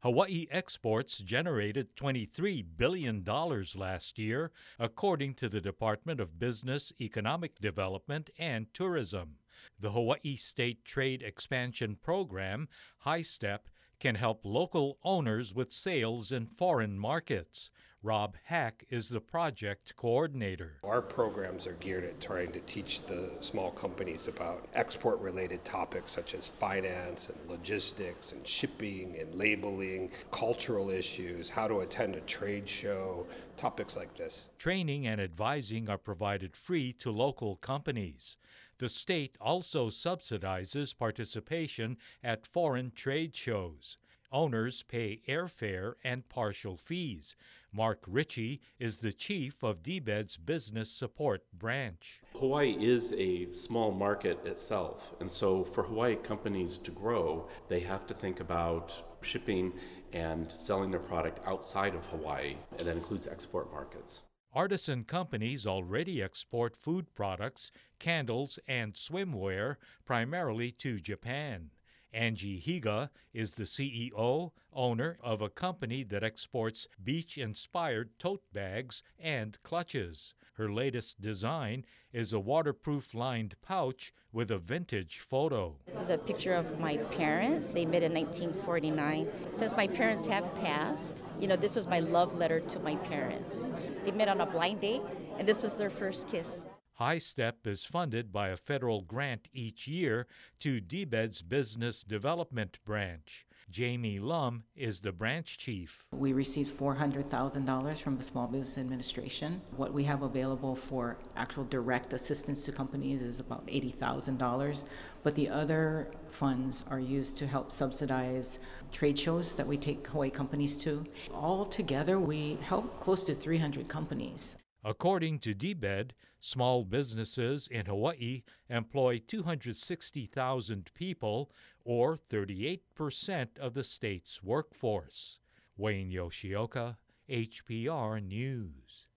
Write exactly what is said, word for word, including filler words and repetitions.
Hawaii exports generated twenty-three billion dollars last year, according to the Department of Business, Economic Development, and Tourism. The Hawaii State Trade Expansion Program, HiStep, can help local owners with sales in foreign markets. Rob Hack is the project coordinator. Our programs are geared at trying to teach the small companies about export-related topics such as finance and logistics and shipping and labeling, cultural issues, how to attend a trade show, topics like this. Training and advising are provided free to local companies. The state also subsidizes participation at foreign trade shows. Owners pay airfare and partial fees. Mark Ritchie is the chief of D B E D's Business Support Branch. Hawaii is a small market itself, and so for Hawaii companies to grow, they have to think about shipping and selling their product outside of Hawaii, and that includes export markets. Artisan companies already export food products, candles, and swimwear primarily to Japan. Angie Higa is the C E O, owner of a company that exports beach-inspired tote bags and clutches. Her latest design is a waterproof-lined pouch with a vintage photo. This is a picture of my parents. They met in nineteen forty-nine. Since my parents have passed, you know, this was my love letter to my parents. They met on a blind date, and this was their first kiss. HiStep is funded by a federal grant each year to D B E D's Business Development Branch. Jamie Lum is the branch chief. We received four hundred thousand dollars from the Small Business Administration. What we have available for actual direct assistance to companies is about eighty thousand dollars, but the other funds are used to help subsidize trade shows that we take Hawaii companies to. All together, we help close to three hundred companies. According to D B E D, small businesses in Hawaii employ two hundred sixty thousand people, or thirty-eight percent of the state's workforce. Wayne Yoshioka, H P R News.